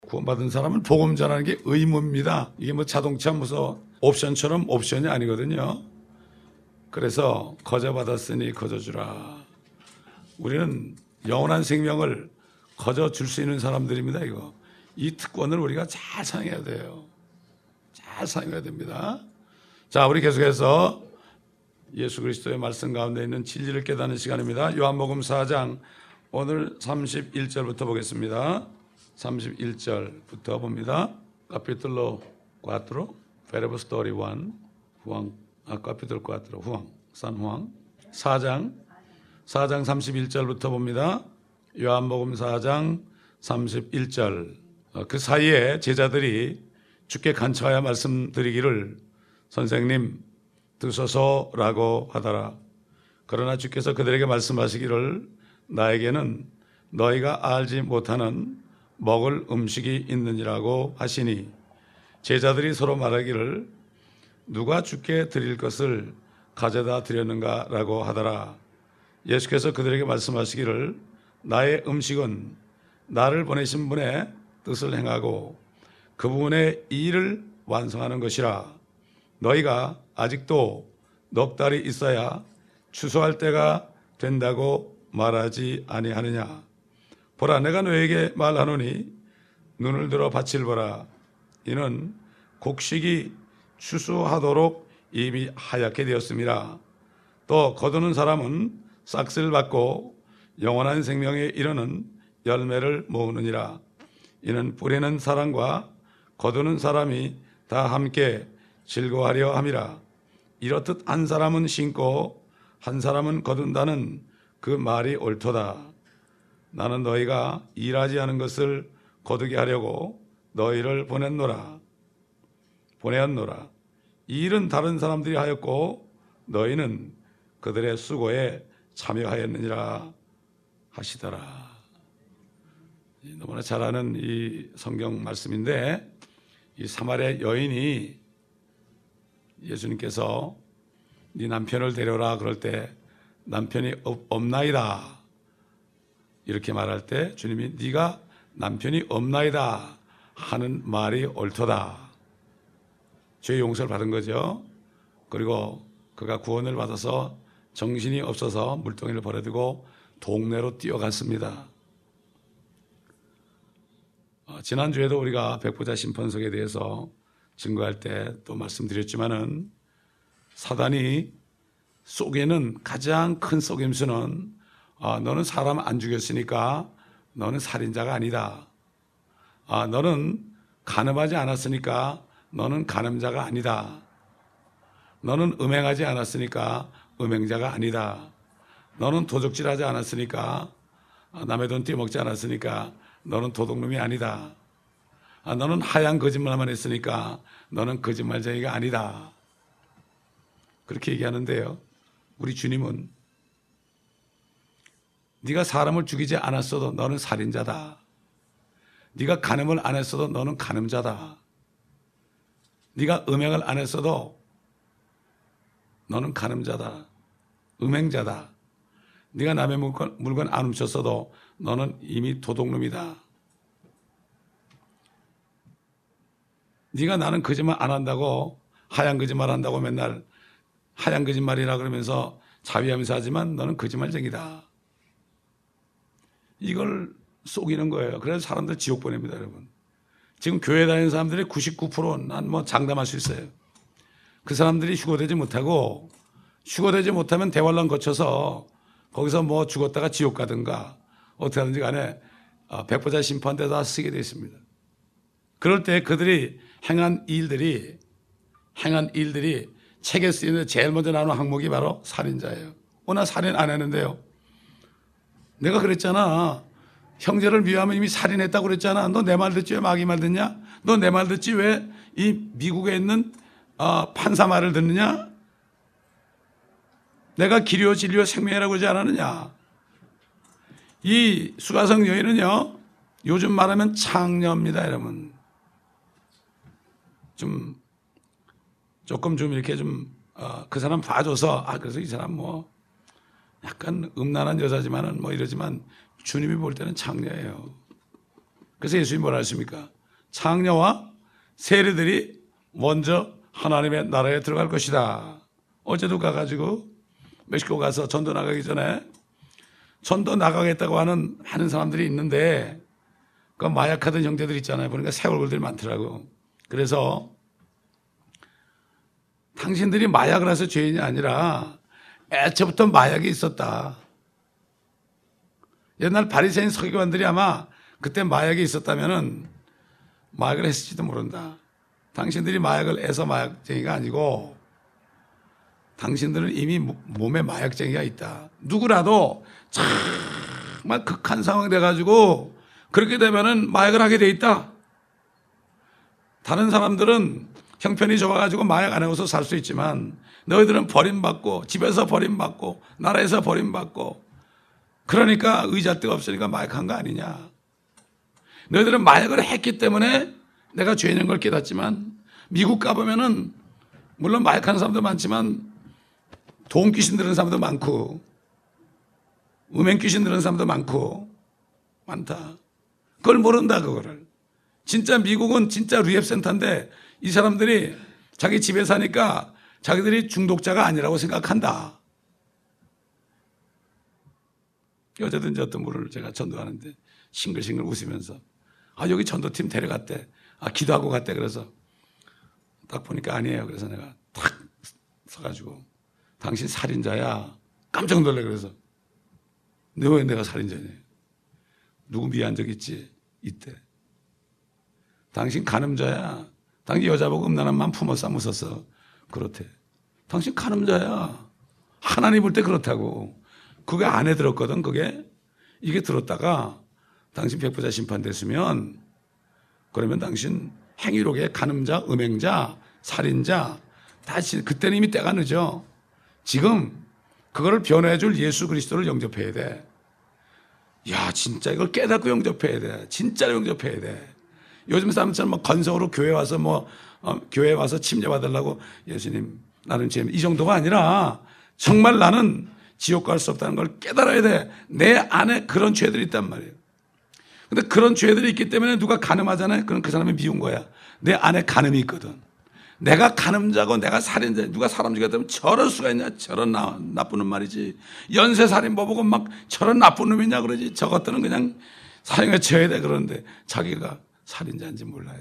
구원받은 사람은 복음 전하는 게 의무입니다. 이게 뭐 자동차 무슨 옵션처럼 옵션이 아니거든요. 그래서 거저 받았으니 거저 주라. 우리는 영원한 생명을 거저 줄 수 있는 사람들입니다. 이거 이 특권을 우리가 잘 사용해야 돼요. 잘 사용해야 됩니다. 자, 우리 계속해서 예수 그리스도의 말씀 가운데 있는 진리를 깨닫는 시간입니다. 요한복음 4장 오늘 31절부터 보겠습니다. 31절부터 봅니다. Capítulo 4, verbo 31, Juan, Capítulo 4, Juan, San Juan. 4장 31절부터 봅니다. 요한복음 4장 31절. 그 사이에 제자들이 주께 간청하여 말씀드리기를 선생님 드소서라고 하더라. 그러나 주께서 그들에게 말씀하시기를 나에게는 너희가 알지 못하는 먹을 음식이 있느니라고 하시니 제자들이 서로 말하기를 누가 주께 드릴 것을 가져다 드렸는가라고 하더라. 예수께서 그들에게 말씀하시기를 나의 음식은 나를 보내신 분의 뜻을 행하고 그분의 일을 완성하는 것이라. 너희가 아직도 넉 달이 있어야 추수할 때가 된다고 말하지 아니하느냐. 보라, 내가 너에게 말하노니 눈을 들어 밭을 보라. 이는 곡식이 추수하도록 이미 하얗게 되었습니다. 또 거두는 사람은 싹을 받고 영원한 생명에 이르는 열매를 모으느니라. 이는 뿌리는 사람과 거두는 사람이 다 함께 즐거워하려 함이라. 이렇듯 한 사람은 심고 한 사람은 거둔다는 그 말이 옳도다. 나는 너희가 일하지 않은 것을 거두게 하려고 너희를 보냈노라. 이 일은 다른 사람들이 하였고 너희는 그들의 수고에 참여하였느니라 하시더라. 너무나 잘 아는 이 성경 말씀인데 이 사마리아 여인이 예수님께서 네 남편을 데려라 그럴 때 남편이 없나이다 이렇게 말할 때 주님이 네가 남편이 없나이다 하는 말이 옳도다. 죄의 용서를 받은 거죠. 그리고 그가 구원을 받아서 정신이 없어서 물동이를 버려두고 동네로 뛰어갔습니다. 지난주에도 우리가 백부자 심판석에 대해서 증거할 때 또 말씀드렸지만은 사단이 속에는 가장 큰 속임수는 너는 사람 안 죽였으니까 너는 살인자가 아니다. 너는 간음하지 않았으니까 너는 간음자가 아니다. 너는 음행하지 않았으니까 음행자가 아니다. 너는 도적질하지 않았으니까 남의 돈 떼먹지 않았으니까 너는 도둑놈이 아니다. 너는 하얀 거짓말만 했으니까 너는 거짓말쟁이가 아니다. 그렇게 얘기하는데요. 우리 주님은 네가 사람을 죽이지 않았어도 너는 살인자다. 네가 간음을 안 했어도 너는 간음자다. 네가 음행을 안 했어도 너는 간음자다. 음행자다. 네가 남의 물건 안 훔쳤어도 너는 이미 도둑놈이다. 네가 나는 거짓말 안 한다고 하얀 거짓말 한다고 맨날 하얀 거짓말이라 그러면서 자위하면서 하지만 너는 거짓말쟁이다. 이걸 속이는 거예요. 그래서 사람들 지옥 보냅니다, 여러분. 지금 교회 다니는 사람들의 99%는 난 뭐 장담할 수 있어요. 그 사람들이 휴거되지 못하고 휴거되지 못하면 대환란 거쳐서 거기서 뭐 죽었다가 지옥 가든가 어떻게 하든지 간에 백보자 심판대다 쓰게 되어 있습니다. 그럴 때 그들이 행한 일들이 책에 쓰이는 제일 먼저 나오는 항목이 바로 살인자예요. 나 살인 안 했는데요. 내가 그랬잖아. 형제를 미워하면 이미 살인했다고 그랬잖아. 너 내 말 듣지 왜 마귀 말 듣냐? 너 내 말 듣지 왜 이 미국에 있는 판사 말을 듣느냐? 내가 길이요 진리요 생명이라고 그러지 않았느냐? 이 수가성 여인은요, 요즘 말하면 창녀입니다, 여러분. 조금 이렇게 그 사람 봐줘서, 그래서 이 사람 뭐, 약간 음란한 여자지만은 뭐 이러지만 주님이 볼 때는 창녀예요. 그래서 예수님이 뭐라 하십니까? 창녀와 세리들이 먼저 하나님의 나라에 들어갈 것이다. 어제도 가가지고 멕시코 가서 전도 나가기 전에 전도 나가겠다고 하는 많은 사람들이 있는데 그 마약하던 형제들 있잖아요. 보니까 새 얼굴들이 많더라고. 그래서 당신들이 마약을 해서 죄인이 아니라 애초부터 마약이 있었다. 옛날 바리새인 서기관들이 아마 그때 마약이 있었다면은 마약을 했을지도 모른다. 당신들이 마약을 해서 마약쟁이가 아니고 당신들은 이미 몸에 마약쟁이가 있다. 누구라도 정말 극한 상황이 돼가지고 그렇게 되면은 마약을 하게 돼 있다. 다른 사람들은 형편이 좋아가지고 마약 안 해서 살 수 있지만 너희들은 버림받고 집에서 버림받고 나라에서 버림받고 그러니까 의잣대가 없으니까 마약한 거 아니냐. 너희들은 마약을 했기 때문에 내가 죄인인 걸 깨닫지만 미국 가보면은 물론 마약하는 사람도 많지만 돈 귀신 들은 사람도 많고 음행 귀신 들은 사람도 많고 많다. 그걸 모른다 그거를. 진짜 미국은 진짜 리헵센터인데 이 사람들이 자기 집에 사니까 자기들이 중독자가 아니라고 생각한다. 어제도 이제 어떤 분을 제가 전도하는데 싱글싱글 웃으면서 여기 전도팀 데려갔대. 기도하고 갔대. 그래서 딱 보니까 아니에요. 그래서 내가 탁 서가지고 당신 살인자야. 깜짝 놀래. 그래서 너 왜 내가 살인자냐. 누구 미워한 적 있지? 이때. 당신 간음자야. 당신 여자 보고 음란한 맘 품어 싸무었어. 그렇대. 당신 간음자야. 하나님 볼 때 그렇다고. 그게 안에 들었거든. 이게 들었다가 당신 백부자 심판 됐으면 그러면 당신 행위록에 간음자, 음행자, 살인자 다시 그때는 이미 때가 늦어. 지금 그거를 변호해 줄 예수 그리스도를 영접해야 돼. 야, 진짜 이걸 깨닫고 영접해야 돼. 진짜로 영접해야 돼. 요즘 사람처럼 건성으로 교회 와서 침례받으려고 예수님 나는 죄 이 정도가 아니라 정말 나는 지옥 갈 수 없다는 걸 깨달아야 돼. 내 안에 그런 죄들이 있단 말이에요. 근데 그런 죄들이 있기 때문에 누가 간음하잖아요. 그럼 그 사람이 미운 거야. 내 안에 간음이 있거든. 내가 간음자고 내가 살인자, 누가 사람 죽였다면 저럴 수가 있냐. 저런 나쁜 놈 말이지. 연쇄살인범 보고 막 저런 나쁜 놈이냐 그러지. 저것들은 그냥 사형에 쳐야 돼. 그러는데 자기가 살인자인지 몰라요.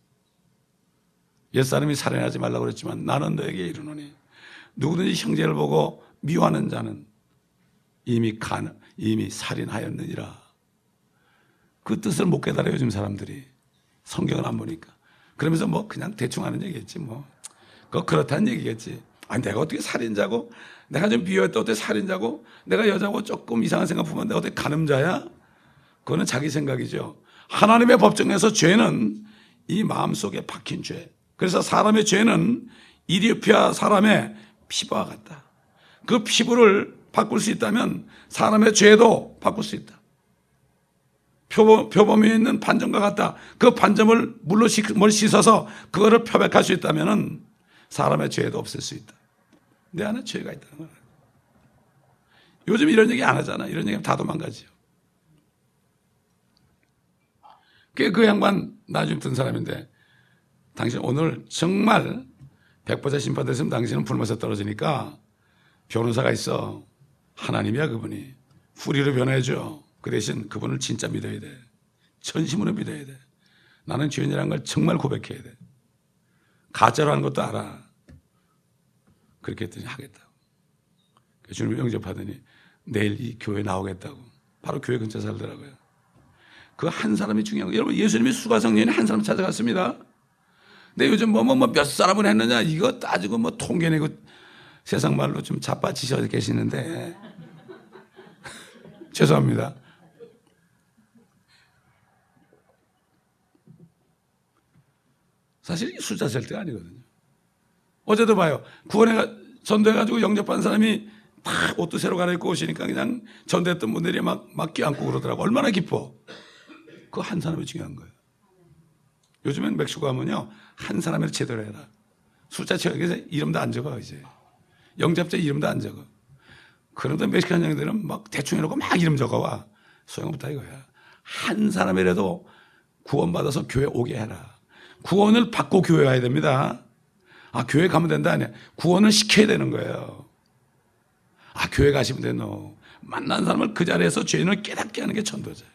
옛사람이 살인하지 말라고 그랬지만 나는 너에게 이르노니 누구든지 형제를 보고 미워하는 자는 이미 살인하였느니라. 그 뜻을 못 깨달아요, 요즘 사람들이. 성경을 안 보니까. 그러면서 그냥 대충 하는 얘기겠지, 그렇다는 얘기겠지. 내가 어떻게 살인자고? 내가 좀 비호했다 어떻게 살인자고? 내가 여자고 조금 이상한 생각 보면 내가 어떻게 간음자야? 그거는 자기 생각이죠. 하나님의 법정에서 죄는 이 마음속에 박힌 죄. 그래서 사람의 죄는 이디오피아 사람의 피부와 같다. 그 피부를 바꿀 수 있다면 사람의 죄도 바꿀 수 있다. 표범 위에 있는 반점과 같다. 그 반점을 물로 씻어서 그거를 표백할 수 있다면 사람의 죄도 없앨 수 있다. 내 안에 죄가 있다는 거야. 요즘 이런 얘기 안 하잖아. 이런 얘기하면 다 도망가지요. 그 양반 나중에 든 사람인데 당신 오늘 정말 백보자 심판 됐으면 당신은 불못에 떨어지니까 변호사가 있어. 하나님이야 그분이. 후리로 변호해줘. 그 대신 그분을 진짜 믿어야 돼. 전심으로 믿어야 돼. 나는 죄인이라는 걸 정말 고백해야 돼. 가짜로 하는 것도 알아. 그렇게 했더니 하겠다고. 주님을 영접하더니 내일 이 교회 나오겠다고. 바로 교회 근처에 살더라고요. 그 한 사람이 중요한 거예요. 여러분 예수님이 수가성년에 한 사람 찾아갔습니다. 근데 요즘 몇 사람을 했느냐 이거 따지고 통계내고 세상 말로 좀 자빠지셔 계시는데 죄송합니다. 사실 숫자 셀 때가 아니거든요. 어제도 봐요. 전도해가지고 영접한 사람이 다 옷도 새로 갈아입고 오시니까 그냥 전도했던 분들이 막 껴안고 그러더라고. 얼마나 기뻐. 그 한 사람이 중요한 거예요. 요즘엔 멕시코 가면요. 한 사람을 제대로 해라. 숫자 채우기에서 이름도 안 적어 이제. 영접자 이름도 안 적어. 그런데 멕시칸 형들은 대충 해놓고 막 이름 적어와. 소용없다 이거야. 한 사람이라도 구원받아서 교회 오게 해라. 구원을 받고 교회 와야 됩니다. 아, 교회 가면 된다 아니야. 구원을 시켜야 되는 거예요. 아, 교회 가시면 돼. 너 만난 사람을 그 자리에서 죄인을 깨닫게 하는 게 전도자예요.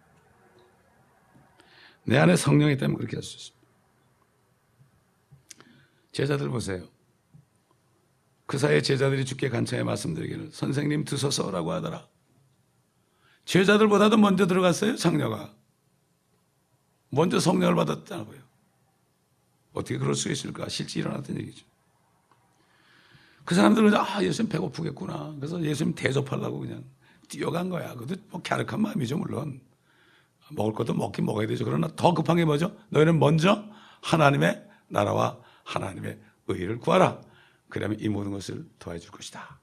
내 안에 성령이 있다면 그렇게 할 수 있습니다. 제자들 보세요. 그 사이에 제자들이 주께 간청해 말씀드리기를 선생님 드소서라고 하더라. 제자들보다도 먼저 들어갔어요. 장녀가 먼저 성령을 받았다고요. 어떻게 그럴 수 있을까? 실제 일어났던 얘기죠. 그 사람들은 예수님 배고프겠구나. 그래서 예수님 대접하려고 그냥 뛰어간 거야. 그것도 뭐 갸륵한 마음이죠. 물론 먹을 것도 먹긴 먹어야 되죠. 그러나 더 급한 게 뭐죠? 너희는 먼저 하나님의 나라와 하나님의 의를 구하라. 그러면 이 모든 것을 더해줄 것이다.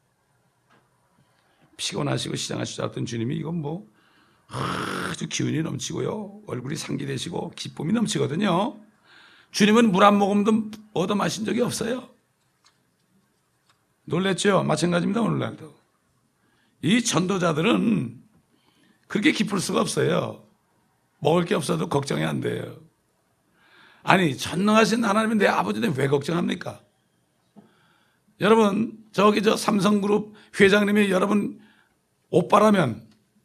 피곤하시고 시장하시지 않았던 주님이 이건 뭐 아주 기운이 넘치고요. 얼굴이 상기되시고 기쁨이 넘치거든요. 주님은 물 한 모금도 얻어 마신 적이 없어요. 놀랬죠? 마찬가지입니다. 오늘날도. 이 전도자들은 그렇게 기쁠 수가 없어요. 먹을 게 없어도 걱정이 안 돼요. 아니, 전능하신 하나님은 내 아버지인데 왜 걱정합니까? 여러분, 저 삼성그룹 회장님이 여러분 오빠라면,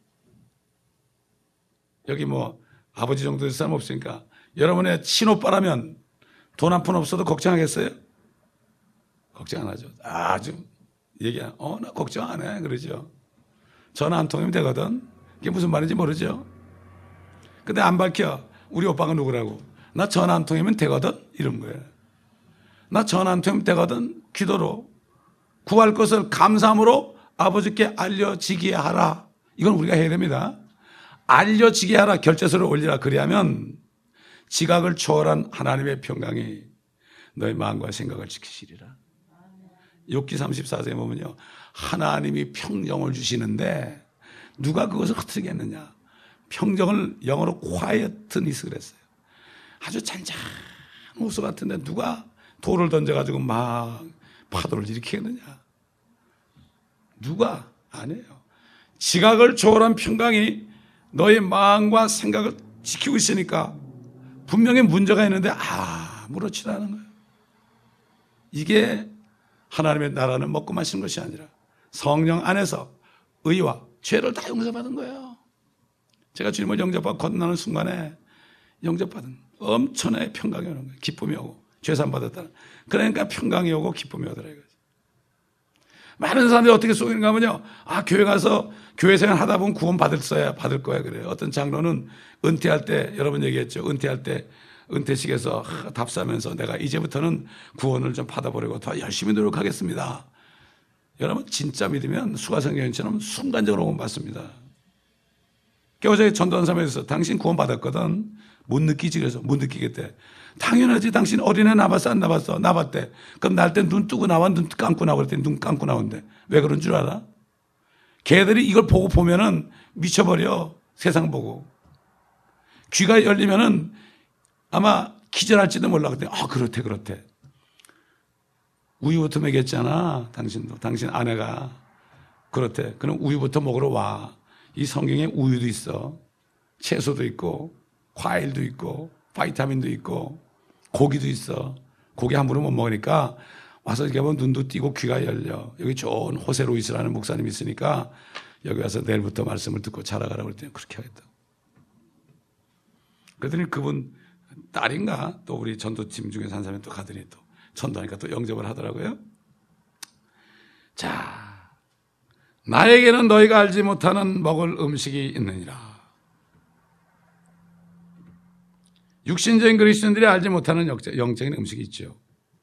여기 뭐 아버지 정도 될 사람 없으니까, 여러분의 친오빠라면 돈 한 푼 없어도 걱정하겠어요? 걱정 안 하죠. 아주 얘기야. 나 걱정 안 해. 그러죠. 전화 한 통이면 되거든. 이게 무슨 말인지 모르죠. 근데 안 밝혀. 우리 오빠가 누구라고. 나 전화 한 통이면 되거든. 이런 거예요. 나 전화 한 통이면 되거든. 기도로 구할 것을 감사함으로 아버지께 알려지게 하라. 이건 우리가 해야 됩니다. 알려지게 하라. 결제서를 올리라. 그리하면 지각을 초월한 하나님의 평강이 너의 마음과 생각을 지키시리라. 욥기 34장에 보면요, 하나님이 평정을 주시는데 누가 그것을 흐트리겠느냐. 평정을 영어로 quietness 그랬어요. 아주 잔잔한 호수 같은데 누가 돌을 던져가지고 막 파도를 일으키겠느냐. 누가 안 해요. 지각을 초월한 평강이 너의 마음과 생각을 지키고 있으니까 분명히 문제가 있는데 아무렇지도 않은 거예요. 이게 하나님의 나라는 먹고 마시는 것이 아니라 성령 안에서 의와 죄를 다 용서받은 거예요. 제가 주님을 영접하고 건너는 순간에 영접받은 엄청나게 평강이 오는 거예요. 기쁨이 오고 죄산 받았다. 그러니까 평강이 오고 기쁨이 오더라 이거죠. 많은 사람들이 어떻게 속이는가 하면요, 교회 가서 교회 생활 하다 보면 구원 받을 거야 그래요. 어떤 장로는 은퇴할 때, 여러분 얘기했죠. 은퇴할 때 은퇴식에서 답사하면서 내가 이제부터는 구원을 좀 받아보려고 더 열심히 노력하겠습니다. 여러분 진짜 믿으면 수가성경처럼 순간적으로 구원 받습니다. 어제 전도한 사람에서 당신 구원 받았거든. 못 느끼지. 그래서 못 느끼겠대. 당연하지. 당신 어린애 나봤어 안 나봤어? 나봤대. 그럼 날 때 눈 뜨고 나와 눈 감고 나와 그랬더니 눈 감고 나온대. 왜 그런 줄 알아? 걔들이 이걸 보면은 미쳐버려. 세상 보고. 귀가 열리면은 아마 기절할지도 몰라. 그랬더니 그렇대. 우유부터 먹였잖아. 당신도. 당신 아내가. 그렇대. 그럼 우유부터 먹으러 와. 이 성경에 우유도 있어. 채소도 있고 과일도 있고 바이타민도 있고 고기도 있어. 고기 함부로 못 먹으니까 와서 이렇게 보면 눈도 띄고 귀가 열려. 여기 좋은 호세 루이스라는 목사님이 있으니까 여기 와서 내일부터 말씀을 듣고 자라가라고 그랬더니 그렇게 하겠다. 그랬더니 그분 딸인가 또 우리 전도팀 중에서 한 사람이 또 가더니 또 전도하니까 또 영접을 하더라고요. 자, 나에게는 너희가 알지 못하는 먹을 음식이 있느니라. 육신적인 그리스도인들이 알지 못하는 영적인 음식이 있죠.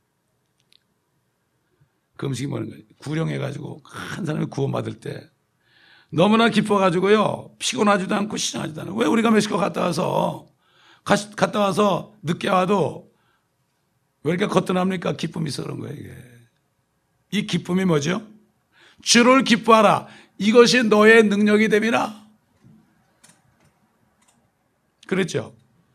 그 음식이 뭐는 거예요? 구령해가지고 한 사람이 구원받을 때 너무나 기뻐가지고요, 피곤하지도 않고 시장하지도 않아요. 왜 우리가 멕시코 갔다 와서 늦게 와도 왜 이렇게 거뜬합니까? 기쁨이 있어 그런 거예요. 이게. 이 기쁨이 뭐죠? 주를 기뻐하라. 이것이 너의 능력이 됨이라. 그랬죠?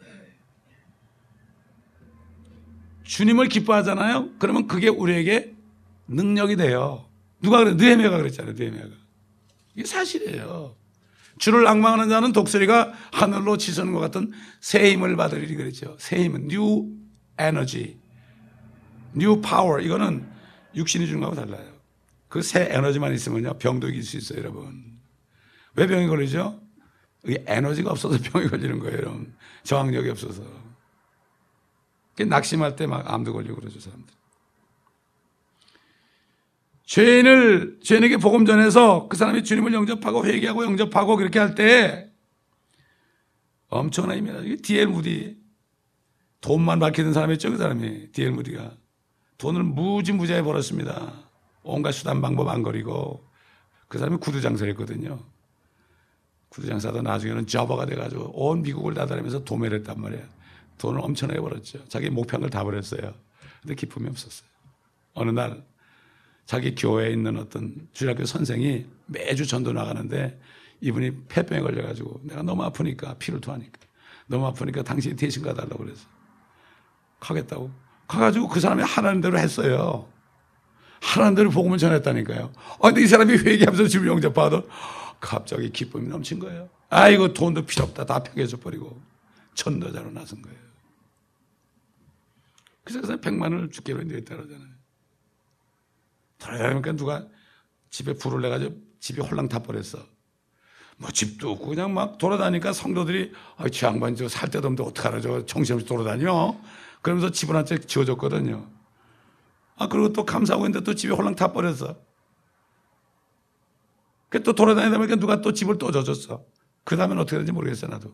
주님을 기뻐하잖아요. 그러면 그게 우리에게 능력이 돼요. 누가 그래? 느헤미야가 그랬잖아요. 느헤미야가. 이게 사실이에요. 주를 앙망하는 자는 독수리가 하늘로 치솟는 것 같은 새 힘을 받으리리 그랬죠. 새 힘은 new energy, new power. 이거는 육신이 주는 거하고 달라요. 그 새 에너지만 있으면요 병도 이길 수 있어요, 여러분. 왜 병이 걸리죠? 이게 에너지가 없어서 병이 걸리는 거예요, 여러분. 저항력이 없어서. 낙심할 때 막 암도 걸리고 그러죠, 사람들. 죄인에게 복음 전해서 그 사람이 주님을 영접하고 회개하고 영접하고 그렇게 할 때 엄청난 힘이다. D.L. 무디. 돈만 밝히던 사람이었죠, 그 사람이. D.L. 무디가. 돈을 무지무지하게 벌었습니다. 온갖 수단 방법 안 거리고. 그 사람이 구두장사였거든요. 구두장사도 나중에는 저버가 돼가지고 온 미국을 다다니면서 도매를 했단 말이에요. 돈을 엄청나게 벌었죠. 자기 목표한 걸 다 버렸어요. 근데 기쁨이 없었어요. 어느 날 자기 교회에 있는 어떤 주일학교 선생이 매주 전도 나가는데 이분이 폐병에 걸려가지고 내가 너무 아프니까 피를 토하니까 너무 아프니까 당신이 대신 가달라고 그래서 가겠다고 가가지고 그 사람이 하라는 대로 했어요. 하라는 대로 복음을 전했다니까요. 근데 이 사람이 회개하면서 주님 영접받아도 갑자기 기쁨이 넘친 거예요. 아이고 돈도 필요 없다. 다 폐기해줘 버리고 전도자로 나선 거예요. 그래서 그 사람이 100만 원을 주기로 했다 그러잖아요. 돌아다니니까 누가 집에 불을 내가지고 집이 홀랑 다 버렸어. 뭐 집도 없고 그냥 막 돌아다니니까 성도들이 저 양반 저 살 데도 없는데 어떡하나 저 정신없이 돌아다녀. 그러면서 집을 한 채 지어줬거든요. 그리고 또 감사하고 있는데 또 집이 홀랑 다 버렸어. 또 돌아다니다 보니까 누가 또 집을 또 져줬어. 그 다음엔 어떻게 되는지 모르겠어 나도.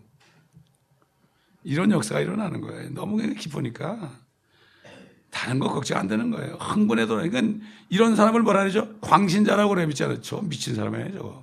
이런 역사가 일어나는 거예요. 너무 기쁘니까. 다른 거 걱정 안 되는 거예요. 흥분해도. 그러니까 이런 사람을 뭐라 그러죠? 광신자라고 그래. 믿지 않죠? 미친 사람이에요, 저거.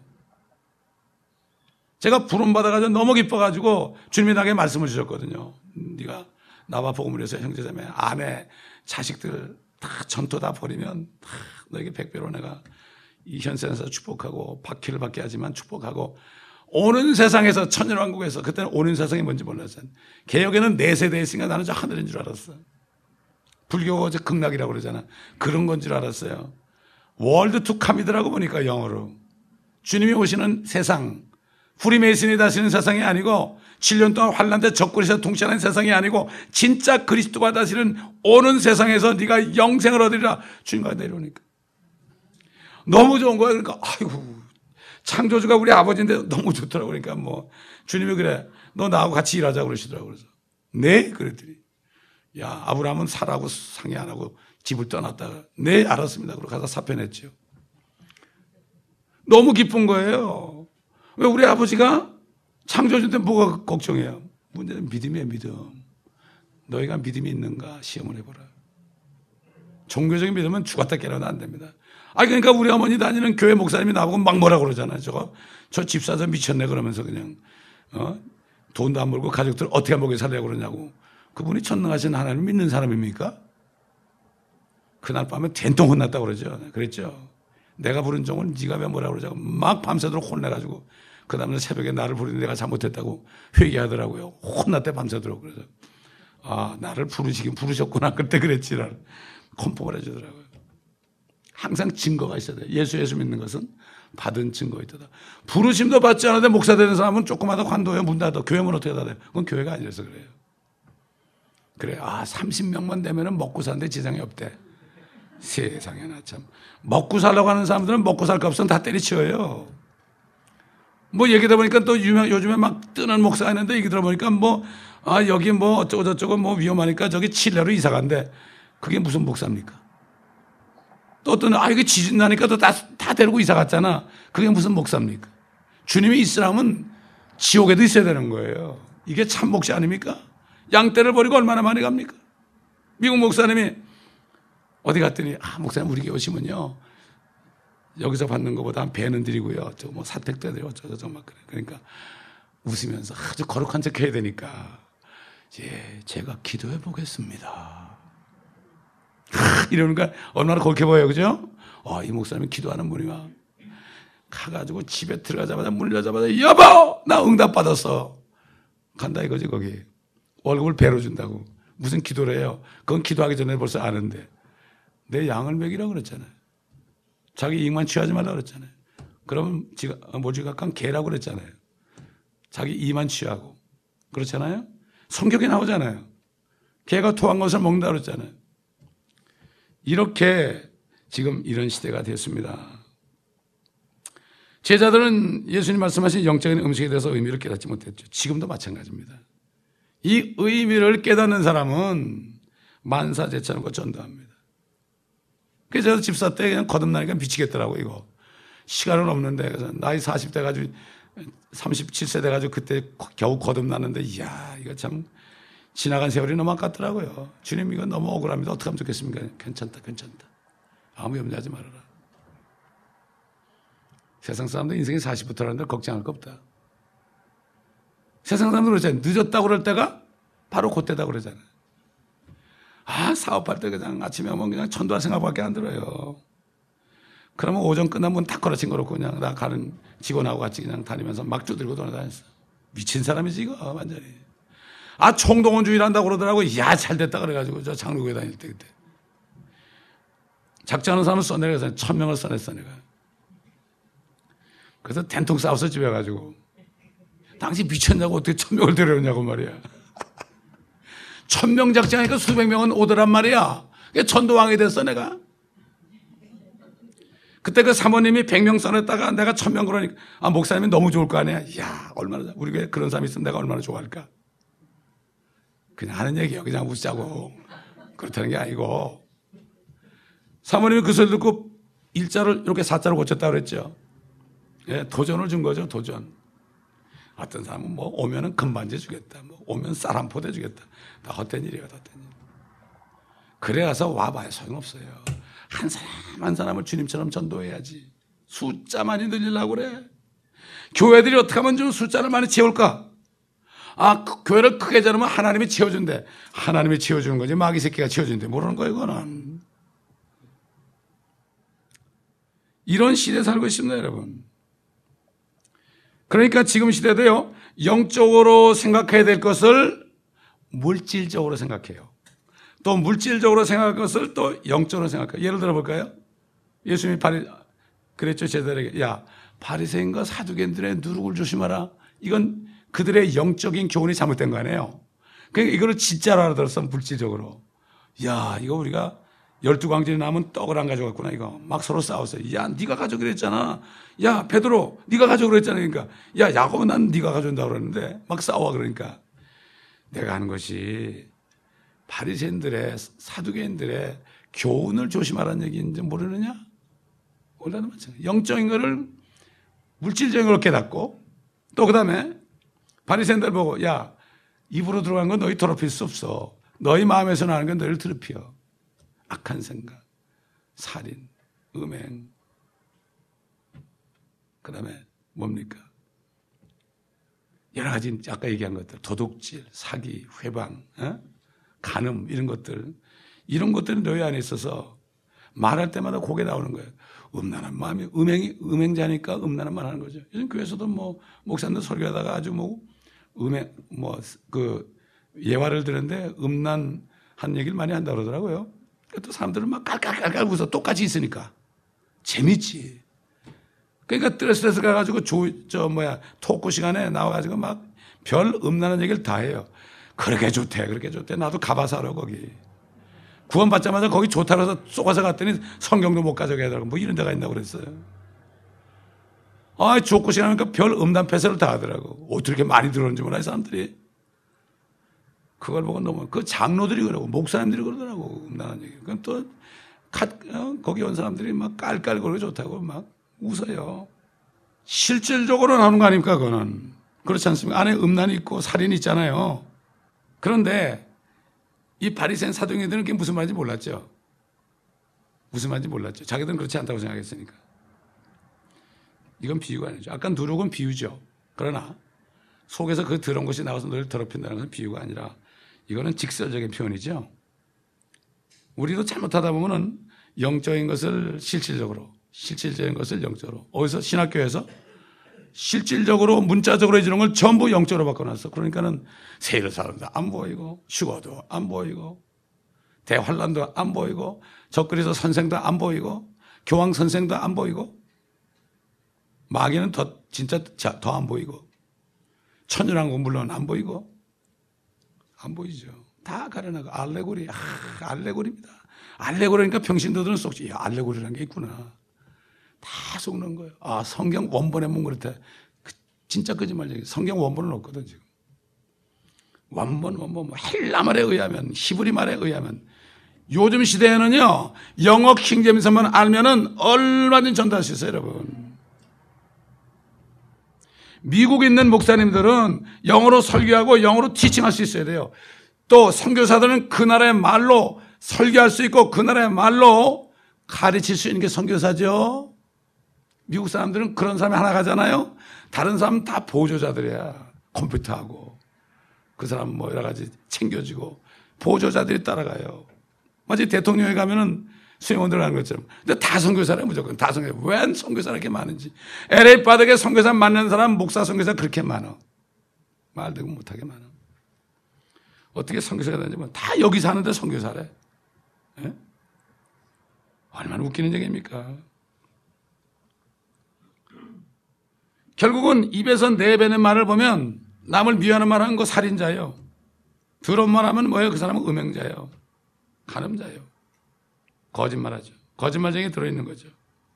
제가 부름받아가지고 너무 기뻐가지고 주님이 나에게 말씀을 주셨거든요. 네가 나와 복음을 해서 형제자매, 아내, 자식들 다 전토 다 버리면 다 너에게 100배로 내가 이 현세에서 축복하고 박해를 받게 하지만 축복하고 오는 세상에서 천년왕국에서 그때는 오는 세상이 뭔지 몰랐어요. 개혁에는 4세대 있으니까 나는 저 하늘인 줄 알았어. 불교가 어제 극락이라고 그러잖아. 그런 건 줄 알았어요. 월드 투 카미드라고 보니까 영어로. 주님이 오시는 세상, 프리메이슨이 다시는 세상이 아니고 7년 동안 환란때 적그리스도 통치하는 세상이 아니고 진짜 그리스도가 다시는 오는 세상에서 네가 영생을 얻으리라. 주님과 내려오니까. 너무 좋은 거야. 그러니까 아이고 창조주가 우리 아버지인데 너무 좋더라고. 그러니까 뭐 주님이 그래. 너 나하고 같이 일하자고 그러시더라고. 그래서 네? 그랬더니 야, 아브라함은 사라고 상의 안 하고 집을 떠났다가 네, 알았습니다. 그러고 가서 사표냈죠. 너무 기쁜 거예요. 왜 우리 아버지가 창조주인데 뭐가 걱정해요? 문제는 믿음이에요, 믿음. 너희가 믿음이 있는가 시험을 해보라. 종교적인 믿음은 죽었다 깨어나도 안 됩니다. 그러니까 우리 어머니 다니는 교회 목사님이 나보고 막 뭐라 그러잖아요. 저 집사자 미쳤네 그러면서 그냥 돈도 안 벌고 가족들 어떻게 먹여 살려고 그러냐고. 그분이 전능하신 하나님을 믿는 사람입니까? 그날 밤에 된통 혼났다고 그러죠. 그랬죠. 내가 부른 종은 네가 왜 뭐라고 그러자고 막 밤새도록 혼내가지고 그 다음날 새벽에 나를 부르는 내가 잘못했다고 회개하더라고요. 혼났대 밤새도록. 그래서 나를 부르시긴 부르셨구나. 그때 그랬지. 나를 컴포를 해주더라고요. 항상 증거가 있어야 돼요. 예수 믿는 것은 받은 증거 있다. 부르심도 받지 않는데 목사 되는 사람은 조그마다 관둬요. 문 닫아. 교회문 어떻게 닫아요? 그건 교회가 아니라서 그래요. 그래, 30명만 되면은 먹고 사는데 지장이 없대. 세상에나 참. 먹고 살라고 하는 사람들은 먹고 살 거 없으면 다 때리치워요. 뭐 얘기다 보니까 또 요즘에 막 뜨는 목사가 있는데 얘기 들어보니까 여기 뭐 어쩌고저쩌고 뭐 위험하니까 저기 칠레로 이사 간대. 그게 무슨 목사입니까? 또 어떤, 이거 지진 나니까 또 다 데리고 이사 갔잖아. 그게 무슨 목사입니까? 주님이 이스라엘은 지옥에도 있어야 되는 거예요. 이게 참 목사 아닙니까? 양떼를 버리고 얼마나 많이 갑니까? 미국 목사님이 어디 갔더니, 목사님 우리 교회 오시면요. 여기서 받는 것보다 배는 드리고요. 뭐 사택도 해드리고 어쩌고저쩌고 막 그래. 그러니까 웃으면서 아주 거룩한 척 해야 되니까. 예, 제가 기도해 보겠습니다. 이러니까 얼마나 거룩해 보여요. 그죠? 이 목사님이 기도하는 분이야. 가가지고 집에 들어가자마자 문 열자마자 여보! 나 응답 받았어. 간다 이거지 거기. 월급을 배로 준다고. 무슨 기도를 해요. 그건 기도하기 전에 벌써 아는데. 내 양을 먹이라고 그랬잖아요. 자기 이익만 취하지 말라고 그랬잖아요. 그러면 모지각한 개라고 그랬잖아요. 자기 이만 취하고. 그렇잖아요? 성경에 나오잖아요. 개가 토한 것을 먹는다 그랬잖아요. 이렇게 지금 이런 시대가 됐습니다. 제자들은 예수님 말씀하신 영적인 음식에 대해서 의미를 깨닫지 못했죠. 지금도 마찬가지입니다. 이 의미를 깨닫는 사람은 만사제쳐놓고 전도합니다. 그래서 제가 집사 때 그냥 거듭나니까 미치겠더라고, 이거. 시간은 없는데, 그래서 나이 40대 가지고, 37세 돼 가지고 그때 겨우 거듭났는데, 이야, 이거 참 지나간 세월이 너무 아깝더라고요. 주님, 이거 너무 억울합니다. 어떻게 하면 좋겠습니까? 괜찮다, 괜찮다. 아무 염려하지 말아라. 세상 사람들 인생이 40부터라는데 걱정할 거 없다. 세상 사람들 그러잖아요. 늦었다고 그럴 때가 바로 그때다 그러잖아요. 사업할 때 그냥 아침에 오면 그냥 전도할 생각밖에 안 들어요. 그러면 오전 끝나면 문 탁 걸어친 거로 그냥 나 가는 직원하고 같이 그냥 다니면서 막 두들고 돌아다녔어. 미친 사람이지, 이거, 완전히. 총동원주의를 한다고 그러더라고. 야, 잘 됐다 그래가지고 저 장로교회 다닐 때 그때. 작정하는 사람을 써내려서 1000명을 써냈어, 내가. 그래서 된통 싸워서 집에 가지고. 당신 미쳤냐고 어떻게 1000명을 데려오냐고 말이야. 1000명 작정하니까 수백 명은 오더란 말이야. 전도왕이 됐어, 내가. 그때 그 사모님이 100명 써냈다가 내가 1000명 그러니까, 목사님이 너무 좋을 거 아니야. 이야, 얼마나, 우리 교회에 그런 사람이 있으면 내가 얼마나 좋아할까. 그냥 하는 얘기야. 그냥 웃자고. 그렇다는 게 아니고. 사모님이 그 소리 듣고 일자를 이렇게 사자로 고쳤다고 그랬죠. 예, 도전을 준 거죠, 도전. 어떤 사람은 뭐 오면은 금반지 주겠다. 뭐 오면 쌀 한 포대 주겠다. 다 헛된 일이에요, 헛된 일. 그래 가서 와봐야 소용없어요. 한 사람 한 사람을 주님처럼 전도해야지. 숫자 많이 늘리려고 그래. 교회들이 어떻게 하면 좀 숫자를 많이 채울까? 그 교회를 크게 자르면 하나님이 채워준대. 하나님이 채워주는 거지 마귀 새끼가 채워준대. 모르는 거예요, 이거는. 이런 시대에 살고 있습니다, 여러분. 그러니까 지금 시대도요, 영적으로 생각해야 될 것을 물질적으로 생각해요. 또 물질적으로 생각할 것을 또 영적으로 생각해요. 예를 들어 볼까요? 예수님이 그랬죠, 제자들에게. 야, 바리새인과 사두개인들의 누룩을 조심하라. 이건 그들의 영적인 교훈이 잘못된 거 아니에요. 그러니까 이거를 진짜로 알아들었어, 물질적으로. 야, 이거 우리가 12광절이 남은 떡을 안 가져갔구나, 이거. 막 서로 싸웠어요. 야, 네가 가져오기로 했잖아. 야, 베드로, 네가 가져오기로 했잖아. 그러니까. 야, 야곱은 난 네가 가져온다고 그러는데 막 싸워. 그러니까. 내가 하는 것이 바리새인들의, 사두개인들의 교훈을 조심하라는 얘기인지 모르느냐? 원래는 마찬가지. 영적인 거를 물질적인 걸로 깨닫고, 또 그 다음에 바리새인들 보고, 야, 입으로 들어간 건 너희 더럽힐 수 없어. 너희 마음에서 나는 건 너희를 더럽혀. 악한 생각, 살인, 음행, 그 다음에 뭡니까? 여러 가지 아까 얘기한 것들, 도둑질, 사기, 회방, 간음 이런 것들이 너희 안에 있어서 말할 때마다 고개 나오는 거예요. 음란한 마음이, 음행자니까 음란한 말 하는 거죠. 요즘 교회에서도 뭐 목사님들 설교하다가 아주 예화를 들었는데 음란한 얘기를 많이 한다고 그러더라고요. 또 사람들은 막 깔깔깔깔 웃어. 똑같이 있으니까. 재밌지. 그러니까 스트레스 가가지고 토크 시간에 나와가지고 막 별 음란한 얘기를 다 해요. 그렇게 좋대, 그렇게 좋대. 나도 가봐서 알아, 거기. 구원받자마자 거기 좋다고 해서 쏘가서 갔더니 성경도 못 가져가게 하더라고. 뭐 이런 데가 있다고 그랬어요. 좋고 시간이니까 별 음란 폐쇄를 다 하더라고. 어떻게 이렇게 많이 들어오는지 몰라요, 사람들이. 그걸 보고 너무, 장로들이 그러고, 목사님들이 그러더라고, 음란한 얘기. 그럼 또, 거기 온 사람들이 막 깔깔거리고 좋다고 막 웃어요. 실질적으로 나오는 거 아닙니까, 그거는. 그렇지 않습니까? 안에 음란이 있고 살인이 있잖아요. 그런데, 이 바리새인 사두개인들은 그게 무슨 말인지 몰랐죠. 무슨 말인지 몰랐죠. 자기들은 그렇지 않다고 생각했으니까. 이건 비유가 아니죠. 아까 누룩은 비유죠. 그러나, 속에서 그 더러운 것이 나와서 너를 더럽힌다는 것은 비유가 아니라 이거는 직설적인 표현이죠. 우리도 잘못하다 보면은 영적인 것을 실질적인 것을 영적으로. 어디서? 신학교에서 실질적으로 문자적으로 해주는 걸 전부 영적으로 바꿔놨어. 그러니까는 세일 사람도 안 보이고, 휴거도 안 보이고, 대환란도 안 보이고, 적그리스도 선생도 안 보이고, 교황 선생도 안 보이고, 마귀는 진짜 더 안 보이고. 천연왕국 물론 안 보이고, 안 보이죠. 다 가려나가. 알레고리. 알레고리입니다. 알레고리니까 병신도들은 속지. 알레고리라는 게 있구나. 다 속는 거예요. 성경 원본에 못 그렇다. 진짜 거짓말이에요. 성경 원본은 없거든, 지금. 원본, 뭐 헬라 말에 의하면, 히브리 말에 의하면, 요즘 시대에는요, 영어 킹제임스만 알면은 얼마든지 전달할 수 있어요, 여러분. 미국에 있는 목사님들은 영어로 설교하고 영어로 티칭할 수 있어야 돼요. 또 선교사들은 그 나라의 말로 설교할 수 있고 그 나라의 말로 가르칠 수 있는 게 선교사죠. 미국 사람들은 그런 사람이 하나 가잖아요. 다른 사람은 다 보조자들이야. 컴퓨터하고. 그 사람 뭐 여러 가지 챙겨주고 보조자들이 따라가요. 마치 대통령에 가면은 수행원들 하는 것처럼. 근데 다 선교사래, 무조건. 다 선교사. 왜 선교사가 이렇게 많은지. LA 바닥에 선교사 만나는 사람, 목사 선교사 그렇게 많아. 말대고 못하게 많아. 어떻게 선교사가 되는지 뭐 다 여기 사는데 선교사래. 예? 얼마나 웃기는 얘기입니까? 결국은 입에서 내뱉는 말을 보면 남을 미워하는 말 하는 거 살인자예요. 더러운 말 하면 뭐예요? 그 사람은 음행자예요. 간음자예요. 거짓말하죠. 거짓말쟁이 들어있는 거죠.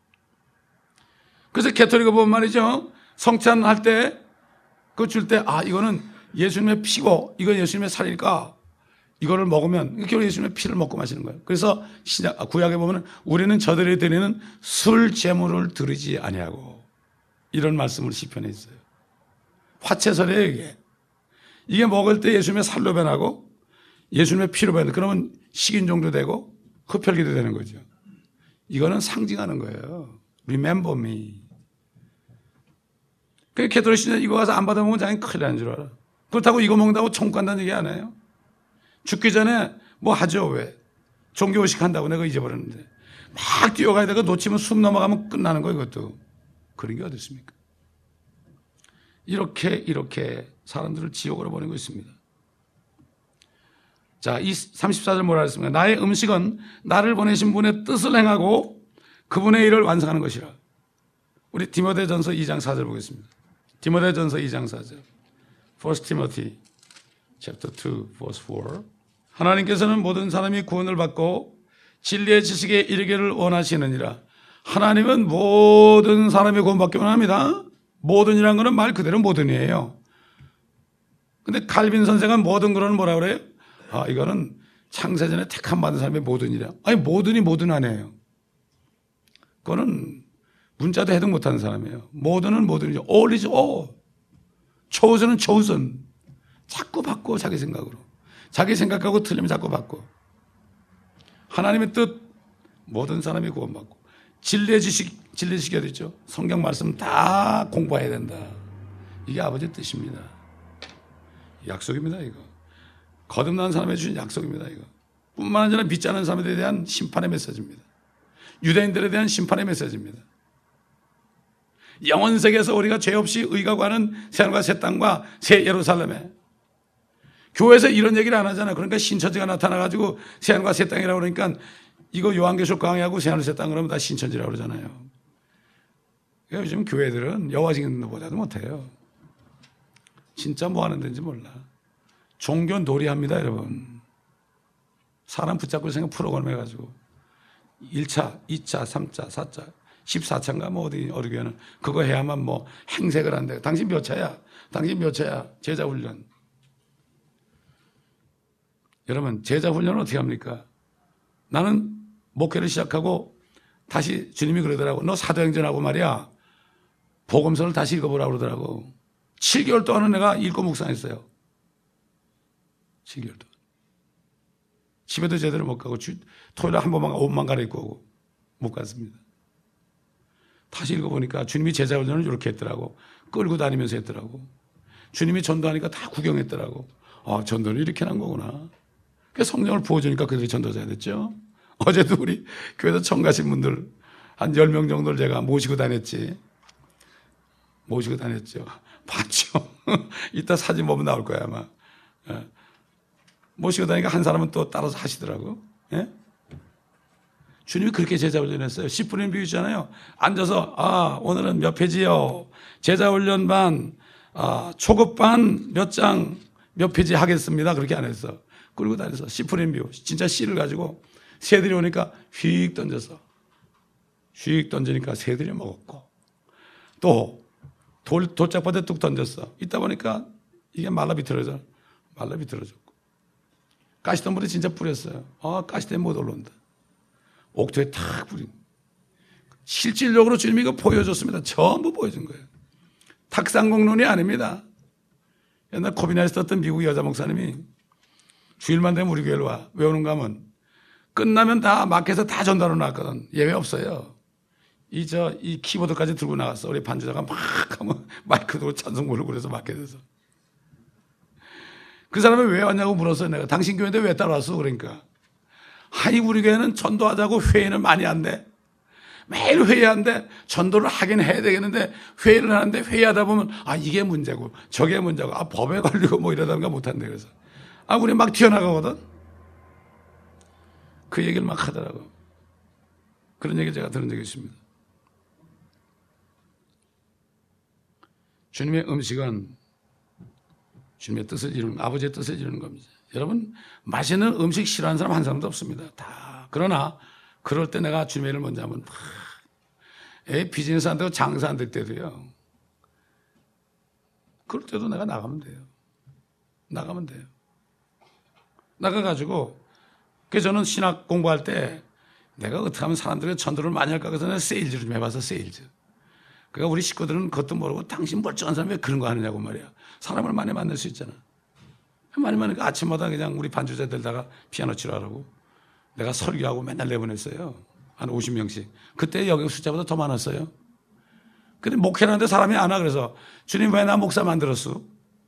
그래서 캐톨릭을 보면 말이죠. 성찬할 때, 그거 줄 때, 이거는 예수님의 피고, 이건 예수님의 살일까? 이거를 먹으면, 결국 예수님의 피를 먹고 마시는 거예요. 그래서 구약에 보면 우리는 저들이 드리는 술 제물을 드리지 아니하고, 이런 말씀을 시편에 있어요. 화채설이에요, 이게. 이게 먹을 때 예수님의 살로 변하고, 예수님의 피로 변하고, 그러면 식인종도 되고, 흡혈귀도 되는 거죠. 이거는 상징하는 거예요. Remember me. 그 캐톨릭 신자 이거 가서 안 받아먹으면 자기는 큰일 나는 줄 알아. 그렇다고 이거 먹는다고 천국 간다는 얘기 안 해요. 죽기 전에 뭐 하죠, 왜? 종교의식 한다고 내가 잊어버렸는데. 막 뛰어가야 되고 놓치면 숨 넘어가면 끝나는 거예요, 이것도. 그런 게 어디 있습니까? 이렇게 사람들을 지옥으로 보내고 있습니다. 자, 이 34절 뭐라 했습니까? 나의 음식은 나를 보내신 분의 뜻을 행하고 그분의 일을 완성하는 것이라. 우리 디모데전서 2장 4절 보겠습니다. 디모데전서 2장 4절. 1 Timothy chapter 2 verse 4. 하나님께서는 모든 사람이 구원을 받고 진리의 지식에 이르기를 원하시느니라. 하나님은 모든 사람이 구원받기 원합니다. 모든이라는 것은 말 그대로 모든이에요. 근데 칼빈 선생은 모든 거는 뭐라 그래요? 이거는 창세전에 택함 받은 사람의 모든이라. 아니, 모든이 모든 아니에요. 그거는 문자도 해석 못하는 사람이에요. 모든은 모든이죠. All is all. chosen은 chosen. 자꾸 바꿔, 자기 생각으로. 자기 생각하고 틀리면 자꾸 바꿔. 하나님의 뜻, 모든 사람이 구원받고. 진리의 지식이 어디 있죠? 성경 말씀 다 공부해야 된다. 이게 아버지의 뜻입니다. 약속입니다, 이거. 거듭난 사람에 주신 약속입니다, 이거. 뿐만 아니라 믿지 않는 사람들에 대한 심판의 메시지입니다. 유대인들에 대한 심판의 메시지입니다. 영원 세계에서 우리가 죄 없이 의가 구하는 새하늘과 새 땅과 새 예루살렘에. 교회에서 이런 얘기를 안 하잖아요. 그러니까 신천지가 나타나가지고 새하늘과 새 땅이라고 그러니까 이거 요한계시록 강의하고 새하늘 새 땅 그러면 다 신천지라고 그러잖아요. 그러니까 요즘 교회들은 여호와 증인들보다도 못해요. 진짜 뭐 하는 데인지 몰라. 종교 놀이합니다, 여러분. 사람 붙잡고 생각 프로그램 해가지고 1차, 2차, 3차, 4차, 14차인가 뭐 어디 교회는 그거 해야만 뭐 행색을 한대. 당신 몇 차야? 당신 몇 차야? 제자훈련. 여러분, 제자훈련은 어떻게 합니까? 나는 목회를 시작하고 다시 주님이 그러더라고. 너 사도행전하고 말이야. 복음서를 다시 읽어보라고 그러더라고. 7개월 동안은 내가 읽고 묵상했어요. 7개월 동안. 집에도 제대로 못 가고 토요일에 한 번만 옷만 갈아입고 오고 못 갔습니다. 다시 읽어보니까 주님이 제자훈련을 이렇게 했더라고. 끌고 다니면서 했더라고. 주님이 전도하니까 다 구경했더라고. 전도는 이렇게 한 거구나. 그래서 성령을 부어주니까 그들이 전도자가 됐죠. 어제도 우리 교회에서 처음 가신 분들 한 10명 정도를 제가 모시고 다녔지. 모시고 다녔죠. 봤죠. 이따 사진 보면 나올 거야 아마. 모시고 다니까 한 사람은 또 따라서 하시더라고. 예? 주님이 그렇게 제자훈련 했어요. 10분의 비유잖아요. 앉아서 오늘은 몇 페이지요. 제자훈련 반 초급반 몇 장 몇 페이지 하겠습니다. 그렇게 안 했어. 끌고 다녀서 시프린뷰 진짜 씨를 가지고 새들이 오니까 휙 던져서 휙 던지니까 새들이 먹었고 또 돌짝밭에 뚝 던졌어. 있다 보니까 이게 말라 비틀어졌고 가시덤불에 진짜 뿌렸어요. 가시 때문에 못 올라온다. 옥토에 탁 뿌린. 실질적으로 주님이 이거 보여줬습니다. 전부 보여준 거예요. 탁상공론이 아닙니다. 옛날 코비나에서 떴던 미국 여자 목사님이 주일만 되면 우리 교회로 와. 왜 오는가 하면 끝나면 다 마켓에서 다 전달해 놨거든. 예외 없어요. 이 키보드까지 들고 나갔어. 우리 반주자가 막 하면 마이크 들고 찬송 부르고 그래서 마켓에서. 그 사람이 왜 왔냐고 물었어요. 내가 당신 교회인데 왜 따라왔어? 그러니까 아니 우리 교회는 전도하자고 회의를 많이 한대. 매일 회의하는데 전도를 하긴 해야 되겠는데 회의를 하는데 회의하다 보면 이게 문제고 저게 문제고 법에 걸리고 뭐 이러다 보니까 못한대. 그래서 우리 막 튀어나가거든. 그 얘기를 막 하더라고. 그런 얘기 제가 들은 적이 있습니다. 주님의 음식은 주님의 뜻을 이루는, 아버지의 뜻을 이루는 겁니다. 여러분, 맛있는 음식 싫어하는 사람 한 사람도 없습니다. 다. 그러나 그럴 때 내가 주님의 일을 먼저 하면 비즈니스 안 되고 장사 안 될 때도요. 그럴 때도 내가 나가면 돼요. 나가가지고 그래서 저는 신학 공부할 때 내가 어떻게 하면 사람들에게 전도를 많이 할까 해서 내가 세일즈 좀 해봐서 세일즈. 그러니까 우리 식구들은 그것도 모르고 당신 멀쩡한 사람이 왜 그런 거 하느냐고 말이야. 사람을 많이 만날 수 있잖아. 많이 만나니까 아침마다 그냥 우리 반주자들다가 피아노 치료하라고 내가 설교하고 맨날 내보냈어요. 한 50명씩. 그때 여기 숫자보다 더 많았어요. 근데 목회하는데 사람이 안 와. 그래서 주님 왜 나 목사 만들었어?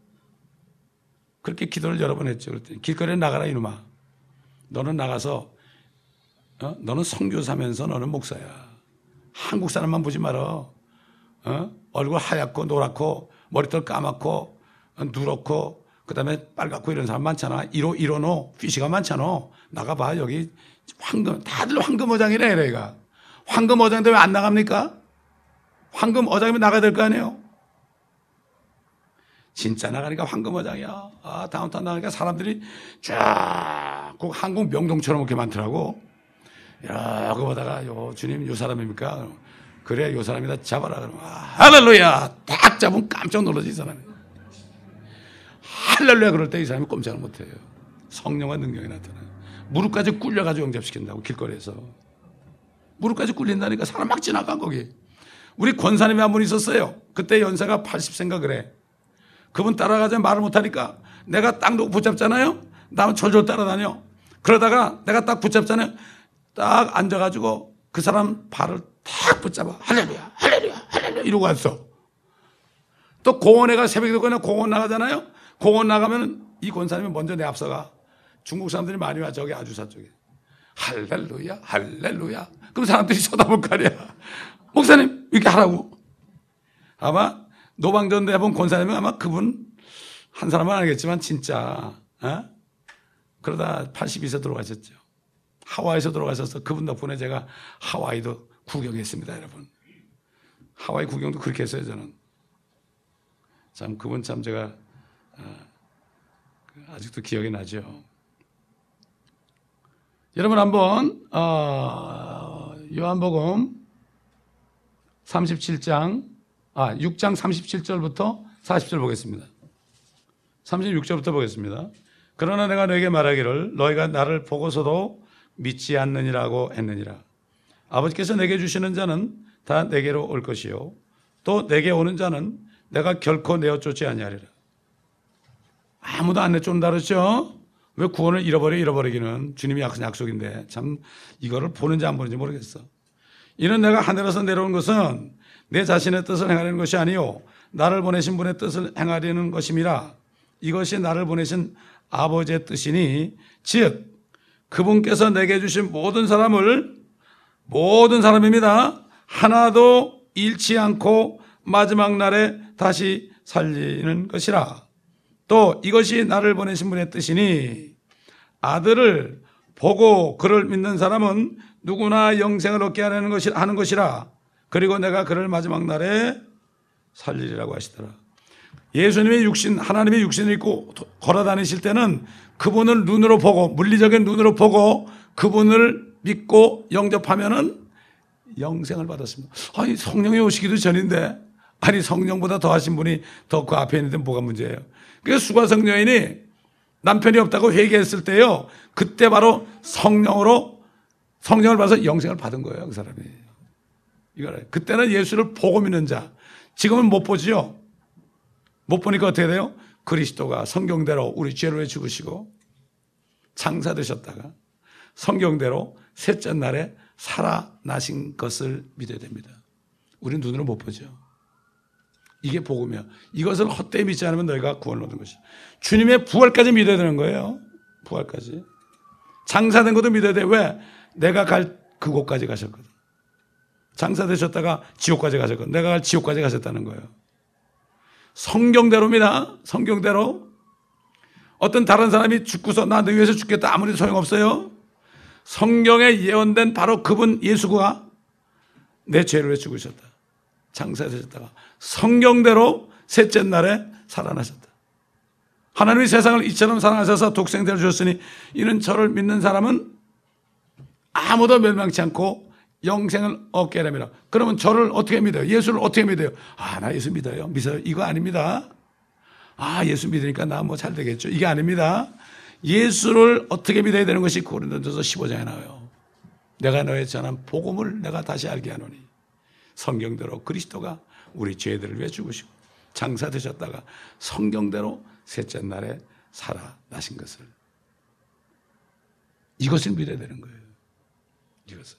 그렇게 기도를 여러 번 했죠. 그랬더니 길거리에 나가라 이놈아. 너는 나가서 너는 선교사면서 너는 목사야. 한국 사람만 보지 마라. 얼굴 하얗고 노랗고 머리털 까맣고 누렇고 그다음에 빨갛고 이런 사람 많잖아. 1호, 1호노 피시가 많잖아. 나가봐. 여기 황금 다들 황금 어장이래. 얘가 황금 어장인데 왜 안 나갑니까? 황금 어장이면 나가야 될 거 아니에요. 진짜 나가니까 황금 어장이야. 다운타운 나가니까 사람들이 쫙 한국 명동처럼 이렇게 많더라고. 야, 그거 보다가 주님 요 사람입니까? 그래 요 사람이다 잡아라. 그러면 할렐루야 딱 잡으면 깜짝 놀라지 이 사람이. 할렐루야 그럴 때 이 사람이 꼼짝을 못해요. 성령과 능력이 나타나요. 무릎까지 꿇려가지고 영접시킨다고 길거리에서. 무릎까지 꿇린다니까 사람 막 지나간 거기. 우리 권사님이 한 분 있었어요. 그때 연세가 80세인가 그래. 그분 따라가자 말을 못하니까 내가 딱 놓고 붙잡잖아요. 나는 졸졸 따라다녀. 그러다가 내가 딱 붙잡잖아요. 딱 앉아가지고 그 사람 발을 탁 붙잡아. 할렐루야 할렐루야 할렐루야 이러고 왔어. 또 공원에 가 새벽에 그냥 공원 나가잖아요. 공원 나가면 이 권사님이 먼저 내 앞서가. 중국 사람들이 많이 와. 저기 아주사 쪽에. 할렐루야 할렐루야. 그럼 사람들이 쳐다볼 거 아니야. 목사님 이렇게 하라고. 아마 노방전 대본 권사님은 아마 그분 한 사람은 알겠지만 진짜 그러다 82세 돌아가셨죠. 하와이에서 돌아가셔서 그분 덕분에 제가 하와이도 구경했습니다. 여러분. 하와이 구경도 그렇게 했어요. 저는. 참 그분 참 제가 아직도 기억이 나죠. 여러분 한번 요한복음 37장 6장 37절부터 40절 보겠습니다. 36절부터 보겠습니다. 그러나 내가 너에게 말하기를 너희가 나를 보고서도 믿지 않느니라고 했느니라. 아버지께서 내게 주시는 자는 다 내게로 올 것이요 또 내게 오는 자는 내가 결코 내어 쫓지 아니하리라. 아무도 안 내쫓는다 그랬죠. 왜 구원을 잃어버리기는 주님이 약속인데 참 이거를 보는지 안 보는지 모르겠어. 이는 내가 하늘에서 내려온 것은 내 자신의 뜻을 행하려는 것이 아니요 나를 보내신 분의 뜻을 행하려는 것임이라. 이것이 나를 보내신 아버지의 뜻이니 즉 그분께서 내게 주신 모든 사람입니다. 하나도 잃지 않고 마지막 날에 다시 살리는 것이라. 또 이것이 나를 보내신 분의 뜻이니 아들을 보고 그를 믿는 사람은 누구나 영생을 얻게 하는 것이라. 그리고 내가 그를 마지막 날에 살리리라고 하시더라. 예수님의 육신, 하나님의 육신을 입고 걸어 다니실 때는 그분을 눈으로 보고, 물리적인 눈으로 보고 그분을 믿고 영접하면은 영생을 받았습니다. 아니, 성령이 오시기도 전인데, 아니, 성령보다 더하신 분이 더 그 앞에 있는데 뭐가 문제예요? 그래서 수가성 여인이 남편이 없다고 회개했을 때요, 그때 바로 성령을 받아서 영생을 받은 거예요, 그 사람이. 이거를. 그때는 예수를 보고 믿는 자. 지금은 못 보지요. 못 보니까 어떻게 돼요? 그리스도가 성경대로 우리 죄를 죽으시고 장사되셨다가 성경대로 셋째 날에 살아나신 것을 믿어야 됩니다. 우리는 눈으로 못 보죠. 이게 복음이야. 이것을 헛되이 믿지 않으면 너희가 구원을 얻는 것이야. 주님의 부활까지 믿어야 되는 거예요. 부활까지. 장사된 것도 믿어야 돼. 왜? 내가 갈 그곳까지 가셨거든. 장사되셨다가 지옥까지 가셨거든. 내가 갈 지옥까지 가셨다는 거예요. 성경대로입니다. 성경대로. 어떤 다른 사람이 죽고서 나 너 위해서 죽겠다 아무리 소용없어요. 성경에 예언된 바로 그분 예수가 내 죄를 위해 죽으셨다. 장사되셨다가 성경대로 셋째 날에 살아나셨다. 하나님이 세상을 이처럼 사랑하셔서 독생자를 주셨으니 이는 저를 믿는 사람은 아무도 멸망치 않고 영생을 얻게 하랍니다. 그러면 저를 어떻게 믿어요? 예수를 어떻게 믿어요? 아, 나 예수 믿어요. 믿어요. 이거 아닙니다. 아, 예수 믿으니까 나 뭐 잘 되겠죠. 이게 아닙니다. 예수를 어떻게 믿어야 되는 것이 고린도전서 15장에 나와요. 내가 너의 전한 복음을 내가 다시 알게 하노니 성경대로 그리스도가 우리 죄들을 위해 죽으시고 장사되셨다가 성경대로 셋째 날에 살아나신 것을, 이것을 믿어야 되는 거예요. 이것을.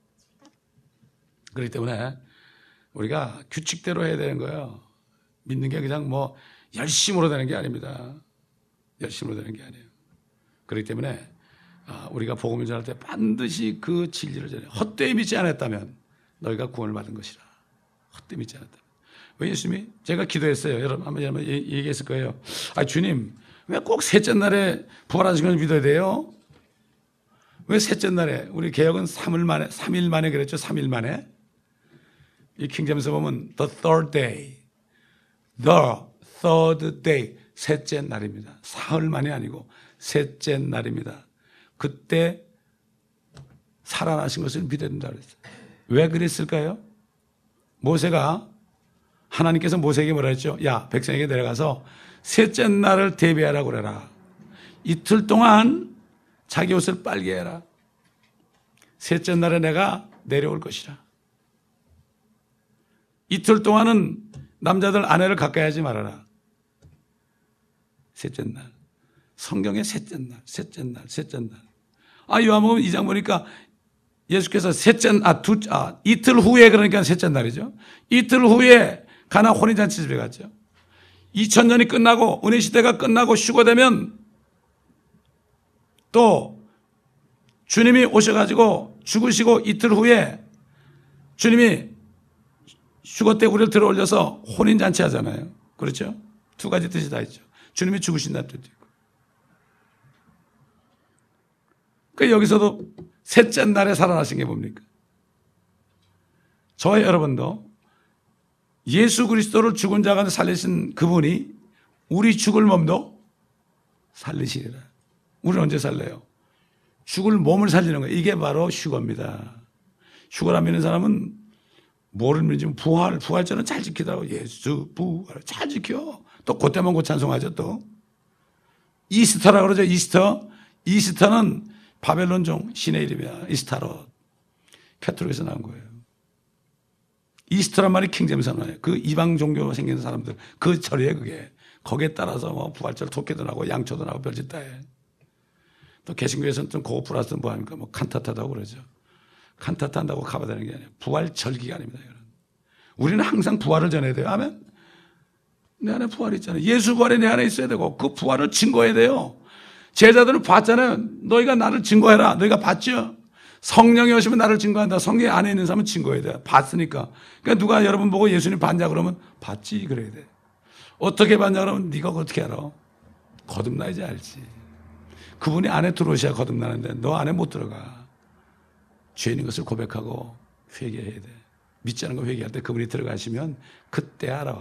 그렇기 때문에 우리가 규칙대로 해야 되는 거예요. 믿는 게 그냥 뭐 열심으로 되는 게 아닙니다. 열심으로 되는 게 아니에요. 그렇기 때문에 우리가 복음을 전할 때 반드시 그 진리를 전해. 헛되이 믿지 않았다면 너희가 구원을 받은 것이라. 헛되이 믿지 않았다면. 왜 예수님이? 제가 기도했어요. 여러분 한번 얘기했을 거예요. 아, 주님, 왜 꼭 셋째 날에 부활하신 걸 믿어야 돼요? 왜 셋째 날에? 우리 개혁은 3일 만에 그랬죠. 3일 만에. 이 킹제임스 보면 the third day. the third day. 셋째 날입니다. 사흘 만이 아니고 셋째 날입니다. 그때 살아나신 것을 믿어야 된다고 그랬어요. 왜 그랬을까요? 모세가, 하나님께서 모세에게 뭐라 했죠? 야, 백성에게 내려가서 셋째 날을 대비하라고 그래라. 이틀 동안 자기 옷을 빨게 해라. 셋째 날에 내가 내려올 것이라. 이틀 동안은 남자들 아내를 가까이 하지 말아라. 셋째 날. 성경의 셋째 날, 셋째 날, 셋째 날. 요한복음 2장 보니까 예수께서 이틀 후에, 그러니까 셋째 날이죠. 이틀 후에 가나 혼인잔치 집에 갔죠. 2000년이 끝나고 은혜 시대가 끝나고 휴거되면 또 주님이 오셔가지고 죽으시고 이틀 후에 주님이 휴거 때 우리를 들어 올려서 혼인잔치 하잖아요. 그렇죠? 두 가지 뜻이 다 있죠. 주님이 죽으신다는 뜻도 있고. 그러니까 여기서도 셋째 날에 살아나신 게 뭡니까? 저와 여러분도 예수 그리스도를 죽은 자 가운데 살리신 그분이 우리 죽을 몸도 살리시리라. 우리는 언제 살려요? 죽을 몸을 살리는 거예요. 이게 바로 휴거입니다. 휴거라 믿는 사람은 뭐를 믿는지 부활절은 잘 지키더라고. 예수 부활 잘 지켜. 또 그때만 곧 찬송하죠. 또 이스터라고 그러죠. 이스터는 바벨론종 신의 이름이야. 이스타롯. 캐톨릭에서 나온 거예요. 이스터란 말이 킹제임스 나와요. 그 이방 종교로 생기는 사람들 그 절이에요. 그게. 거기에 따라서 뭐 부활절 토끼도 나고 양초도 나고 별짓 다 해. 또 개신교에서는 좀 그거 플러스 뭐 합니까? 뭐 칸타타도 하고 그러죠. 칸타타 한다고 가봐야 되는 게 아니에요. 부활절 기간입니다. 우리는 항상 부활을 전해야 돼요. 아멘. 내 안에 부활이 있잖아요. 예수 부활이 내 안에 있어야 되고 그 부활을 증거해야 돼요. 제자들은 봤잖아요. 너희가 나를 증거해라. 너희가 봤죠? 성령이 오시면 나를 증거한다. 성령이 안에 있는 사람은 증거해야 돼. 봤으니까. 그러니까 누가 여러분 보고 예수님 봤냐 그러면 봤지 그래야 돼. 어떻게 봤냐 그러면 네가 어떻게 알아? 거듭나야지 알지. 그분이 안에 들어오셔야 거듭나는데 너 안에 못 들어가. 죄인인 것을 고백하고 회개해야 돼. 믿지 않은 거 회개할 때 그분이 들어가시면 그때 알아.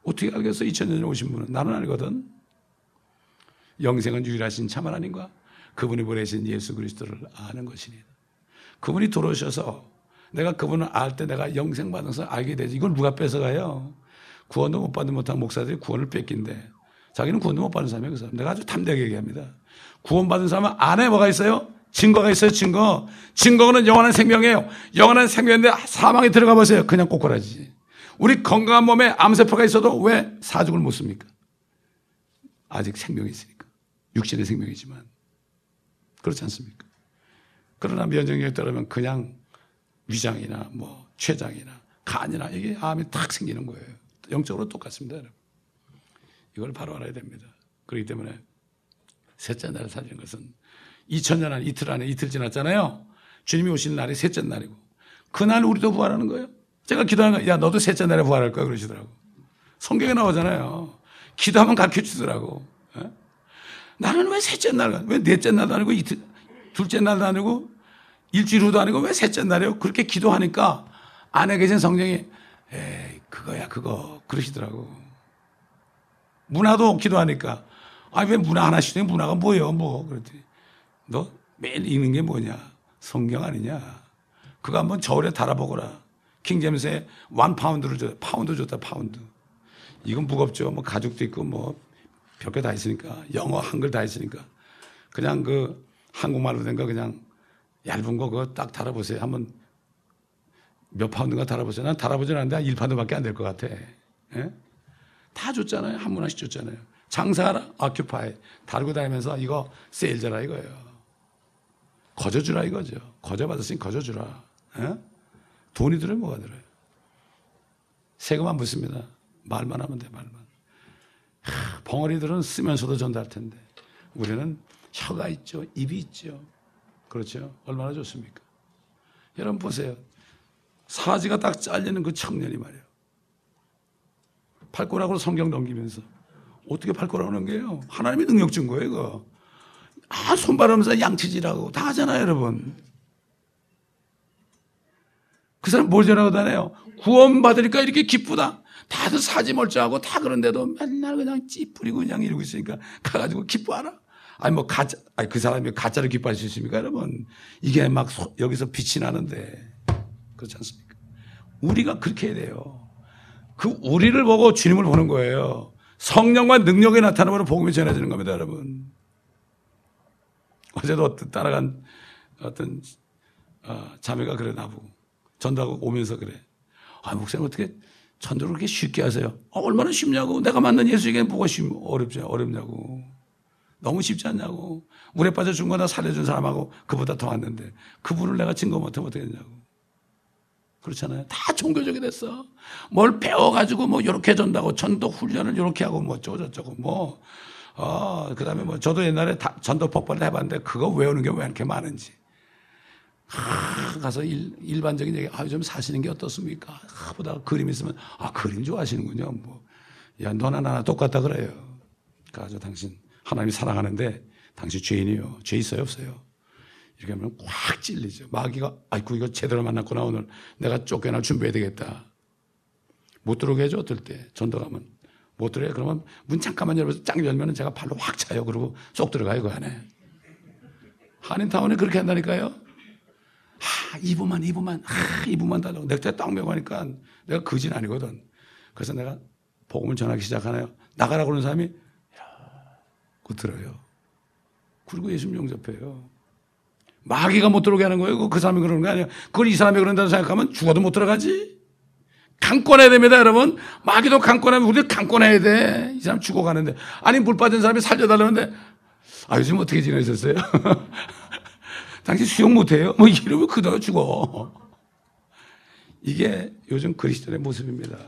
어떻게 알겠어? 2000년 전에 오신 분은. 나는 알거든. 영생은 유일하신 참 하나님과 그분이 보내신 예수 그리스도를 아는 것이니. 그분이 들어오셔서 내가 그분을 알 때 내가 영생 받아서 알게 되지. 이걸 누가 뺏어가요? 구원도 못 받는 못한 목사들이 구원을 뺏긴대. 자기는 구원도 못 받는 사람이에요. 그 사람. 내가 아주 담대하게 얘기합니다. 구원받은 사람은 안에 뭐가 있어요? 증거가 있어요. 증거. 증거는 영원한 생명이에요. 영원한 생명인데 사망에 들어가 보세요. 그냥 꼬꾸라지지. 우리 건강한 몸에 암세포가 있어도 왜 사죽을 못 씁니까? 아직 생명이 있으니까. 육신의 생명이지만. 그렇지 않습니까? 그러나 면역력에 따르면 그냥 위장이나 뭐 췌장이나 간이나 이게 암이 탁 생기는 거예요. 영적으로 똑같습니다, 여러분. 이걸 바로 알아야 됩니다. 그렇기 때문에 셋째 날을 살리는 것은 2000년 안 이틀 안에 이틀 지났잖아요. 주님이 오신 날이 셋째 날이고 그날 우리도 부활하는 거예요. 제가 기도하는 거야. 야, 너도 셋째 날에 부활할 거야 그러시더라고. 성경에 나오잖아요. 기도하면 가르쳐주더라고. 예? 나는 왜 셋째 날, 왜 넷째 날도 아니고 이틀, 둘째 날도 아니고 일주일 후도 아니고 왜 셋째 날이에요? 그렇게 기도하니까 안에 계신 성령이 에이 그거야 그거 그러시더라고. 문화도 기도하니까 아니 왜 문화 하나씩 해? 문화가 뭐예요? 뭐 그랬더니 너 매일 읽는 게 뭐냐? 성경 아니냐? 그거 한번 저울에 달아보거라. 킹제임스에 1파운드를 줘. 파운드 줬다 파운드. 이건 무겁죠. 뭐 가죽도 있고 뭐 별게 다 있으니까 영어 한글 다 있으니까 그냥 그 한국말로 된 거 그냥 얇은 거 그거 딱 달아보세요. 한번 몇 파운드가 달아보세요. 난 달아보진 않는데 한 1파운드밖에 안 될 것 같아. 예? 다 줬잖아요. 한 문화씩 줬잖아요. 장사하라, occupy. 달고 다니면서 이거 세일즈라 이거예요. 거저주라 이거죠. 거저 받았으니 거저주라. 예? 돈이 들어요, 뭐가 들어요? 세금 안 붙습니다. 말만 하면 돼, 말만. 벙어리들은 쓰면서도 전달할 텐데 우리는 혀가 있죠, 입이 있죠. 그렇죠? 얼마나 좋습니까? 여러분 보세요. 사지가 딱 잘리는 그 청년이 말이에요. 팔꼬락으로 성경 넘기면서 어떻게 팔꼬락으로 넘겨요? 하나님이 능력 준 거예요, 이거. 손바르면서 양치질하고 다 하잖아요, 여러분. 그 사람 뭘 전하고 다녀요? 구원 받으니까 이렇게 기쁘다. 다들 사지 멀쩡하고 다 그런데도 맨날 그냥 찌푸리고 그냥 이러고 있으니까 가가지고 기뻐하라. 아니 뭐 가짜, 아니 그 사람이 가짜로 기뻐할 수 있습니까, 여러분? 이게 막 여기서 빛이 나는데 그렇지 않습니까? 우리가 그렇게 해야 돼요. 그 우리를 보고 주님을 보는 거예요. 성령과 능력이 나타나면 복음이 전해지는 겁니다, 여러분. 어제도 따라간 어떤 자매가 그래 나보고 전도하고 오면서 그래. 아 목사님 어떻게 전도를 그렇게 쉽게 하세요? 얼마나 쉽냐고. 내가 만난 예수에게 뭐가 어렵냐고. 너무 쉽지 않냐고. 물에 빠져 죽은 거나 살려준 사람하고 그보다 더 왔는데 그분을 내가 증거 못하면 어떻게 했냐고. 그렇잖아요. 다 종교적이 됐어. 뭘 배워가지고 뭐 요렇게 전다고 전도 훈련을 요렇게 하고 뭐 어쩌고 뭐 그다음에 뭐 저도 옛날에 전도 폭발을 해봤는데 그거 외우는 게 왜 이렇게 많은지. 가서 일반적인 얘기, 좀 사시는 게 어떻습니까? 보다가 그림 있으면, 그림 좋아하시는군요. 뭐, 야, 너나 나나 똑같다 그래요. 그래서 당신 하나님이 사랑하는데 당신 죄인이요. 죄 있어요, 없어요? 이렇게 하면 꽉 찔리죠. 마귀가, 아이고, 이거 제대로 만났구나, 오늘. 내가 쫓겨날 준비해야 되겠다. 못 들어오게 해줘, 어떨 때. 전도 가면. 못 들어요. 그러면 문 잠깐만 열어서 짱 열면 제가 발로 확 차요. 그리고 쏙 들어가요, 그 안에. 한인타운에 그렇게 한다니까요. 2분만 달라고. 넥타이 딱 메고 하니까 내가 거진 아니거든. 그래서 내가 복음을 전하기 시작하나요? 나가라고 그러는 사람이, 그거 들어요. 그리고 예수님 용접해요. 마귀가 못 들어오게 하는 거예요. 그 사람이 그러는 거 아니에요. 그걸 이 사람이 그런다고 생각하면 죽어도 못 들어가지. 강권해야 됩니다, 여러분. 마귀도 강권하면 우리도 강권해야 돼. 이 사람 죽어가는데. 아니, 물 빠진 사람이 살려달라는데, 요즘 어떻게 지내셨어요? 당신 수영 못해요? 뭐 이러면 그대로 죽어. 이게 요즘 그리스도의 모습입니다.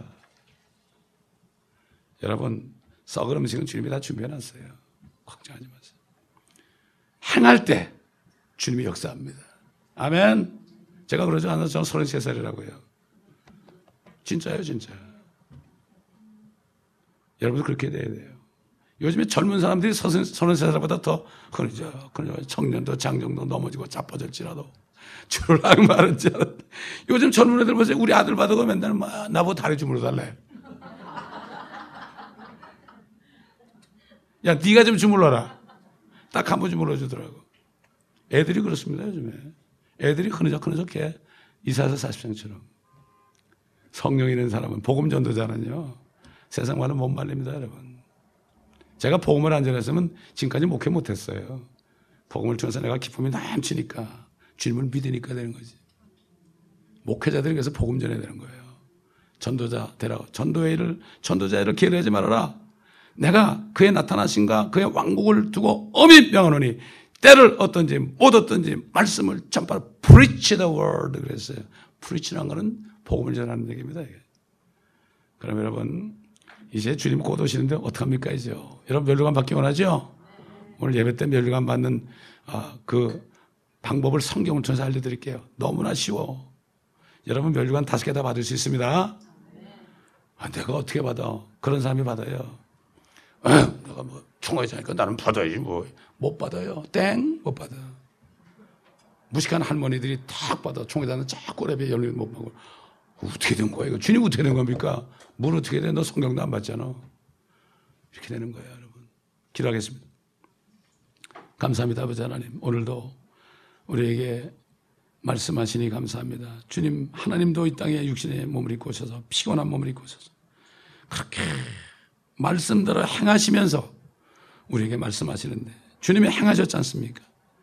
여러분, 썩은 음식은 주님이 다 준비해놨어요. 걱정하지 마세요. 행할 때 주님이 역사합니다. 아멘. 제가 그러지 않아서 저는 33살이라고요. 진짜예요, 진짜. 여러분도 그렇게 돼야 돼요. 요즘에 젊은 사람들이 33살보다 더 그러죠. 청년도 장정도 넘어지고 자빠질지라도 주를 말은 줄 알았는데 요즘 젊은 애들 보세요. 우리 아들 봐도 맨날 나보고 다리 주물러 달래. 야, 네가 좀 주물러라. 딱 한 번 주물러주더라고. 애들이 그렇습니다, 요즘에. 애들이 흐느적흐느적해. 이사야서 40장처럼. 성령 있는 사람은, 복음 전도자는요, 세상과는 못 말립니다, 여러분. 제가 복음을 안 전했으면 지금까지 목회 못했어요. 복음을 통해서 내가 기쁨이 넘치니까, 주님을 믿으니까 되는 거지. 목회자들이 그래서 복음 전해야 되는 거예요. 전도자 되라고. 전도자 일을 게을리하지 말아라. 내가 그의 나타나심과 그의 왕국을 두고 엄히 명하노니 때를 어떤지 못 어떤지 말씀을 전파하라. Preach the word 그랬어요. Preach라는 것은 복음을 전하는 얘기입니다. 그럼 여러분 이제 주님 곧 오시는데 어떡합니까 이제? 여러분 면류관 받기 원하죠? 오늘 예배 때 면류관 받는 그 방법을 성경을 통해서 알려드릴게요. 너무나 쉬워. 여러분 면류관 5개 다 받을 수 있습니다. 내가 어떻게 받아? 그런 사람이 받아요. 내가 뭐 총회장이니까 나는 받아야지 뭐. 못 받아요. 땡! 못 받아. 무식한 할머니들이 탁 받아. 총회장은 자꾸 랩에 열리면 못 받고. 어떻게 된 거야? 이거 주님 어떻게 된 겁니까? 뭘 어떻게 돼? 너 성경도 안 받잖아. 이렇게 되는 거예요, 여러분. 기도하겠습니다. 감사합니다, 아버지 하나님. 오늘도 우리에게 말씀하시니 감사합니다. 주님, 하나님도 이 땅에 육신의 몸을 입고 오셔서 피곤한 몸을 입고 오셔서 그렇게 말씀대로 행하시면서 우리에게 말씀하시는데 주님이 행하셨지 않습니까?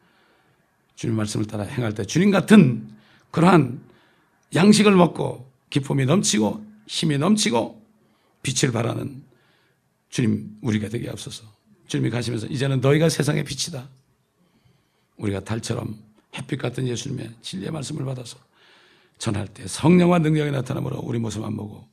주님 말씀을 따라 행할 때 주님 같은 그러한 양식을 먹고 기쁨이 넘치고 힘이 넘치고 빛을 발하는 주님 우리가 되게 앞서서 주님이 가시면서 이제는 너희가 세상의 빛이다. 우리가 달처럼 햇빛 같은 예수님의 진리의 말씀을 받아서 전할 때 성령과 능력이 나타남으로 우리 모습 안 보고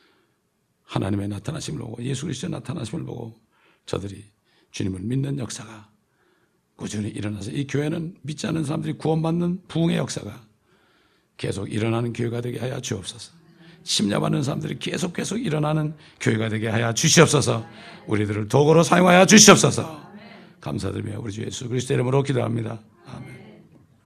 하나님의 나타나심을 보고 예수 그리스도의 나타나심을 보고 저들이 주님을 믿는 역사가 꾸준히 일어나서 이 교회는 믿지 않는 사람들이 구원받는 부흥의 역사가 계속 일어나는 교회가 되게 하여 주옵소서. 침략받는 사람들이 계속 일어나는 교회가 되게 하여 주시옵소서. 우리들을 도구로 사용하여 주시옵소서. 감사드리며 우리 주 예수 그리스도의 이름으로 기도합니다.